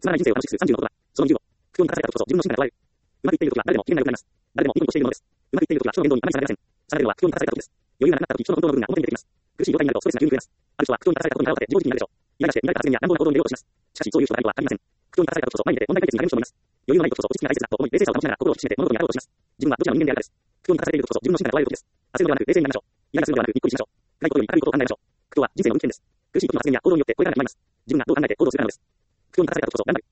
つまらない人生を楽しくする30のことは、その20を、苦境に立たされたことこそ自分の信念が問われる。うまくいっていることは誰でも機嫌が良くなります。誰でもいいことをしているものです。うまくいっていることは人の言動に甘いされません。されるのは苦境に立たされたことです。余裕がなくなった時、人の本当の部分が表に出てきます。苦しい状態になるとストレスが急に増えます。ある人は苦境に立たされたことに腹を立て自暴自棄になるでしょう。イライラして見られた発言や乱暴な行動に出ようとします。しかしそういう人が誰にはありません。苦境に立たされたことこそ前に出て問題解決になれると思います。余裕のないことこそ落ち着きが大切だと思い、冷静さを保ちながら心を引き締めて物事に当たろうとします。自分はどちらの人間であるかです。苦境に立たされていることこそ自分の信念が問われる時です。焦るのではなく冷静になりましょう。イライラするのではなくにっこりしましょう。暗いことより明るいことを考えましょう。苦境は人生の分岐点です。苦しいことの発言や行動によってこれからが決まります。自分がどう考えて行動するかなのです。苦境に立たされたことこそ頑張る。